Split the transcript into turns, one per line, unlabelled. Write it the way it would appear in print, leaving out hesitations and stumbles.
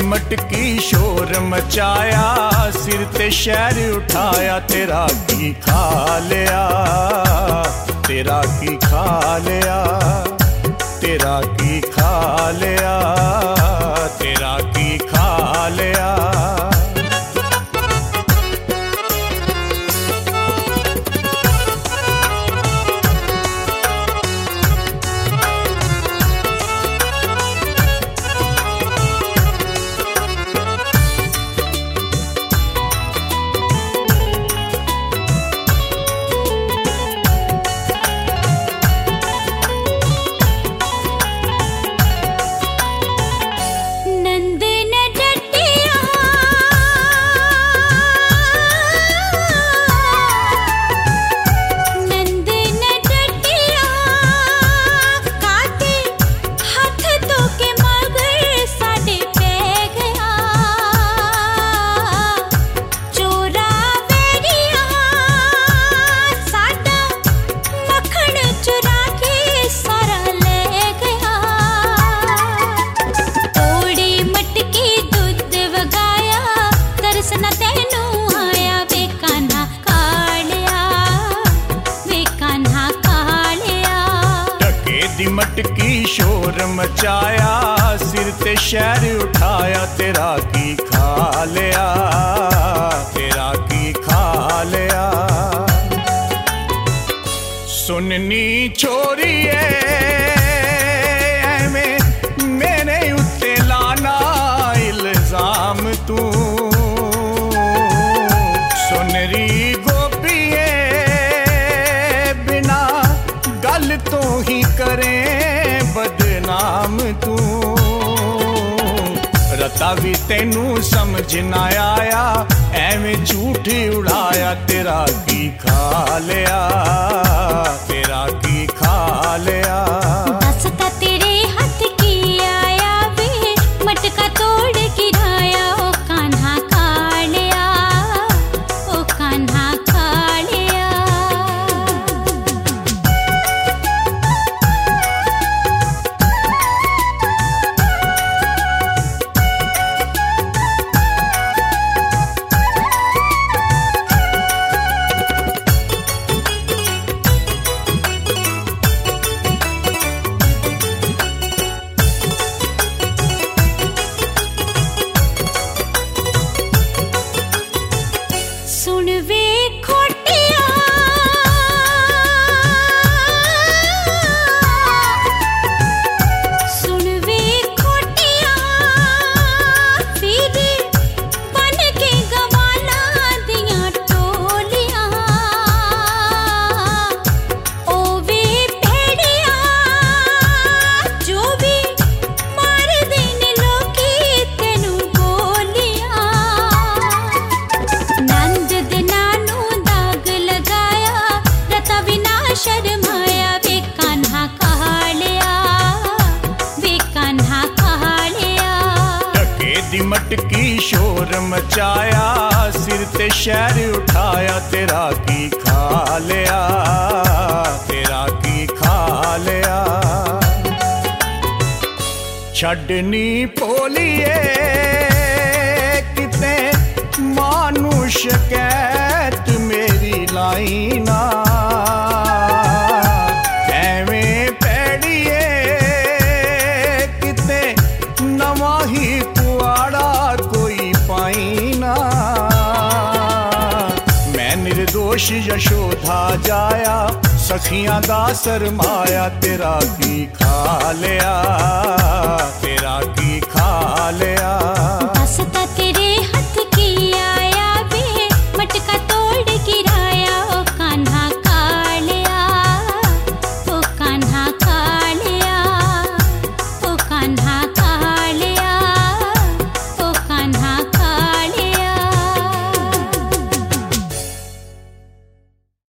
मटकी शोर मचाया, सिर ते शहर उठाया, तेरा की खा लिया, तेरा की खा लिया, तेरा की खा लिया, तेरा की खा लिया। मटकी शोर मचाया, सिर ते शहर उठाया, तेरा की खा लिया, तेरा की खा लिया। सुननी छोरीए एवें मेरे उत्ते लाना इल्जाम तू, सुनरी गोपीए बिना गल तो ही करे बदनाम तू। रता भी तेनू समझ ना आया, एवें झूठ उड़ाया, तेरा की खा लिया, तेरा की खा लिया।
दसता तेरे हाथ की आया वे, मटका तोड़ गिराया, ओ कान्हा खा लिया, ओ कान्हा खा लिया। सुन वे खोटिया, सुन वे खोटिया, फिर बन के गवाला दियां टोलियां, ओ वे भेड़िया जो भी मार देन लोकी तेनू गोलियां। नंद दिनानू दाग लगाया, रता विना शर्माया, वे कान्हा खा लिया, वे कान्हा खा लिया।
टके दी मटकी शोर मचाया, सिर ते शहर उठाया, तेरा की खा लिया, तेरा की खा लिया। छड़नी पोलिए किते मानू शिकायत मेरी लाई ना, एवें पैड़िए किते नवा ही कुआड़ा कोई पाई ना। मैं निर्दोष यशोधा जाया, सखियां दा सरमाया, तेरा की खा लिया, तेरा की खा लिया।
दसता